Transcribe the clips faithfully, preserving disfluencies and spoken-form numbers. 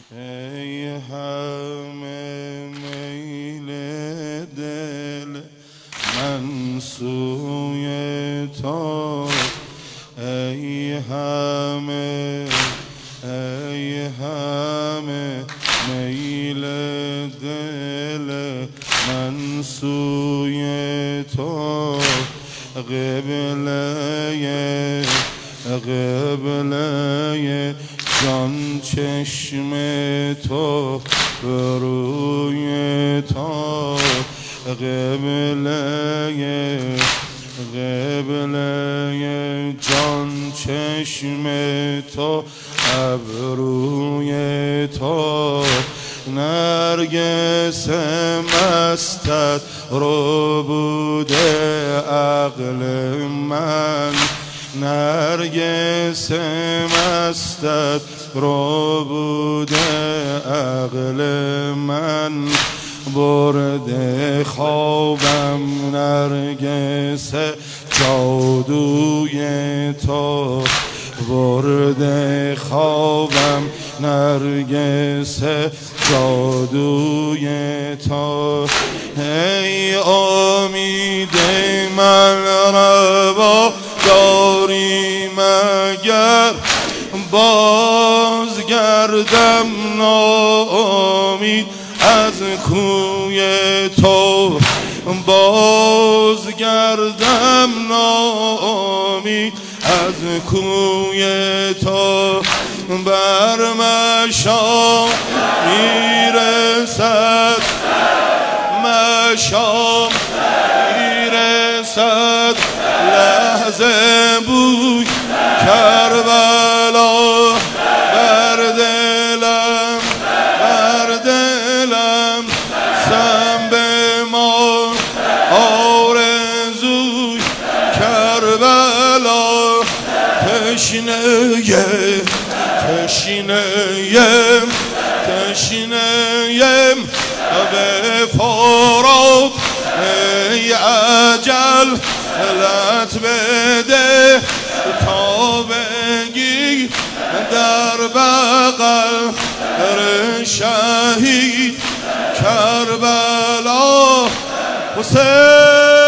ای همه میل دل من سوی تو، ای همه ای همه میل دل من سوی تو، قبله قبله جان چشم تو روی تو، قبله قبله جان چشم تو ابروی تو، نرگس مستت رو بوده عقل من، نرگس مستت رو بوده عقل من، برده خوابم نرگس جادوی تو، برده خوابم نرگس جادوی تو، ای امید من روا داری مگر باز گردم ناامید از کوی تو، باز گردم ناامید از کوی تو، بر مشام میرسد مشام میرسد لحظه بوی کربلا، بر دلم بر دلم سم به ما آرزوی کربلا، تشنه تشنه‌ام تشنه‌ام به فرات، ای اجل لط بده تا بگی در بغل شهید کربلا حسین.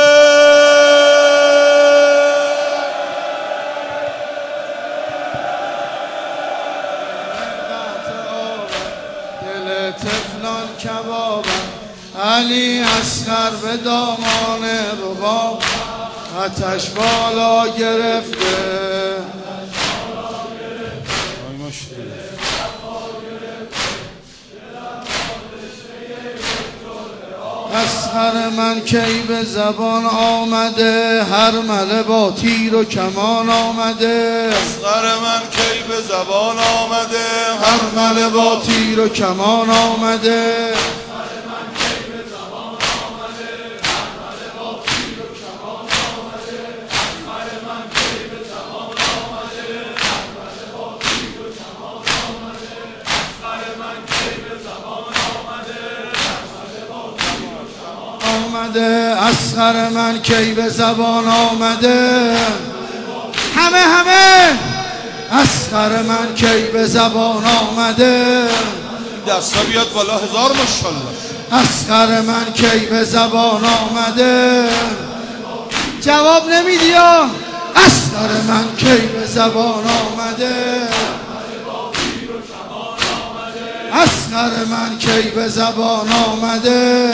طفلان کبابم علی اصغر به دامان رباب، آتش بالا گرفته اصغر من کی به زبان آمده، هر مله با تیر و کمان آمده، اصغر من کی به زبان آمده، هر مله با تیر و کمان آمده، اصغر من کی به زبان آمده، همه همه اصغر من کی به زبان آمده، دستا بیاد بالا هزار ماشاءالله، اصغر من کی به زبان آمده، جواب نمیدی یا اصغر من کی به زبان آمده، اصغر من کی به زبان آمده،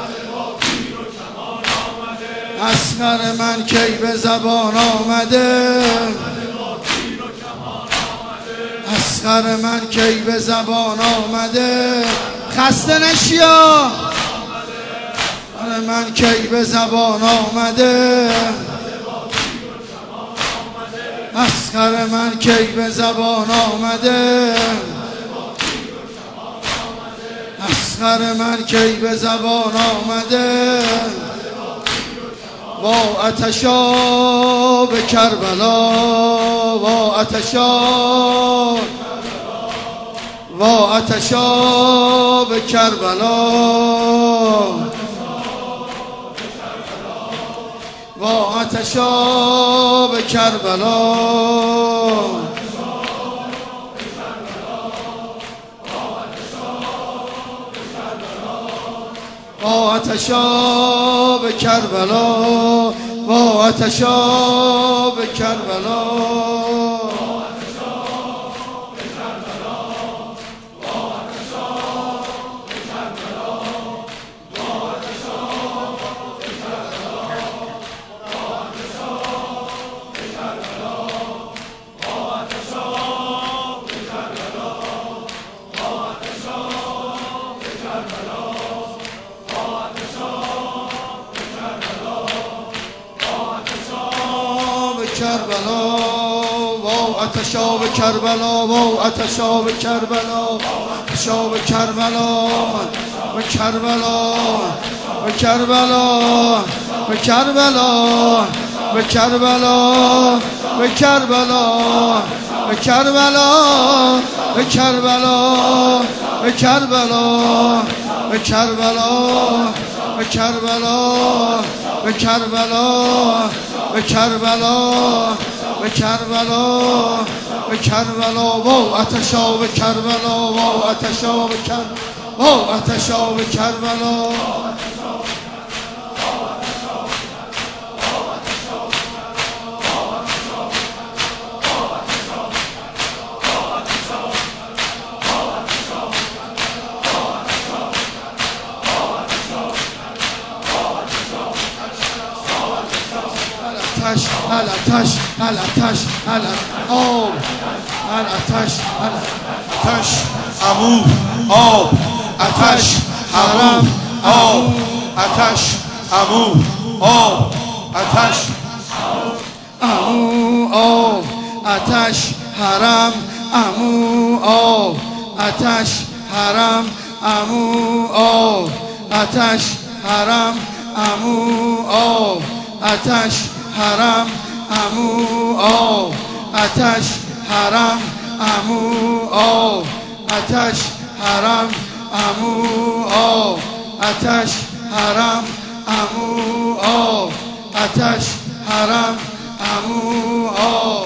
اصغر من کی به زبان آمده، اصغر من کی به زبان آمده، خسته نشیا اصغر من کی به زبان آمده، اصغر من کی به زبان آمده، اصغر من کی به زبان آمده، با آتشا به کربلا، با آتشا با آتشا به کربلا، با آتشا به کربلا، وا آتشاب کربلا وا آتشاب کربلا کربلا وا آتشاب کربلا وا آتشاب کربلا آتشاب کربلا و کربلا و کربلا و کربلا و کربلا و کربلا و کربلا و کربلا و کربلا و کربلا و کربلا و کربلا و کربلا و کربلا و کربلا وا آتشاب کربلا وا آتشاب کربلا وا آتشاب کربلا الاتش الاتش آب الاتش آتش عمو آب آتش حرم آب آتش عمو آب آتش عمو آب آتش حرم عمو آب آتش حرم عمو آب آتش حرم عمو آب آتش حرم عمو آب آتش حرم عمو آب آتش حرم عمو آب آتش حرم عمو آب آتش حرم عمو آب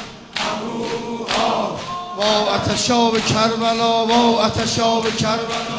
وا آتشاب کربلا وا آتشاب کربلا